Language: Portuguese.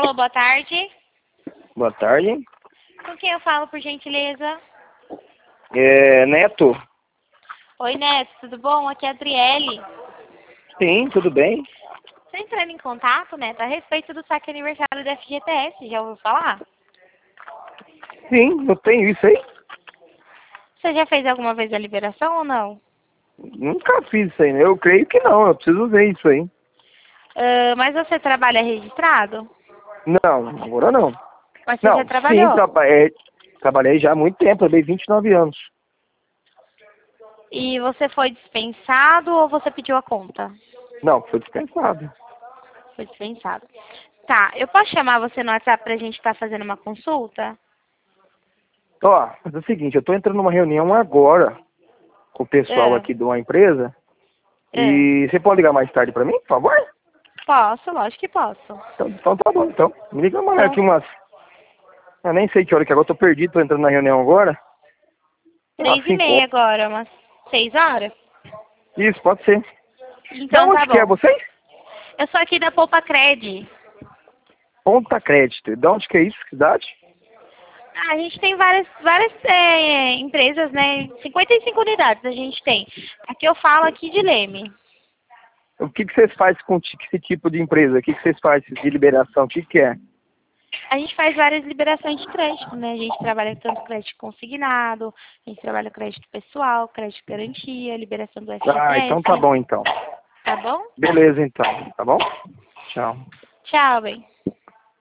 Alô, boa tarde. Boa tarde. Com quem eu falo, por gentileza? Neto? Oi, Neto, tudo bom? Aqui é a Adriele. Sim, tudo bem? Estou entrando em contato, Neto, a respeito do saque aniversário da FGTS. Já ouviu falar? Sim, eu tenho isso aí. Você já fez alguma vez a liberação ou não? Nunca fiz isso aí, né? Eu creio que não, eu preciso ver isso aí. Mas você trabalha registrado? Não, agora não. Mas você já Não, sim, trabalhou? trabalhei já há muito tempo, trabalhei 29 anos. E você foi dispensado ou você pediu a conta? Não, foi dispensado. Foi dispensado. Tá, eu posso chamar você no WhatsApp pra gente estar fazendo uma consulta? Ó, mas é o seguinte, eu tô entrando numa reunião agora com o pessoal É, aqui de uma empresa é. e você pode ligar mais tarde pra mim, por favor? Posso, lógico que posso. Então tá bom, então. Me liga amanhã Então, aqui umas... Eu nem sei que hora que é agora, eu tô perdido, tô entrando na reunião agora. Umas 5 3h30 horas. agora, umas 6 horas? Isso, pode ser. Da Então tá onde que é bom. vocês? Eu sou aqui da Poupa Cred. Ponta Crédito. Da onde que é isso? Que cidade? A gente tem várias empresas, né? 55 unidades a gente tem. Aqui eu falo aqui de Leme. O que que vocês fazem com esse tipo de empresa? O que que vocês fazem de liberação? O que que é? A gente faz várias liberações de crédito, né? A gente trabalha tanto crédito consignado, a gente trabalha crédito pessoal, crédito garantia, liberação do Ah, então FGTS. tá bom então. Tá bom? Beleza então, tá bom? Tchau. Tchau, bem.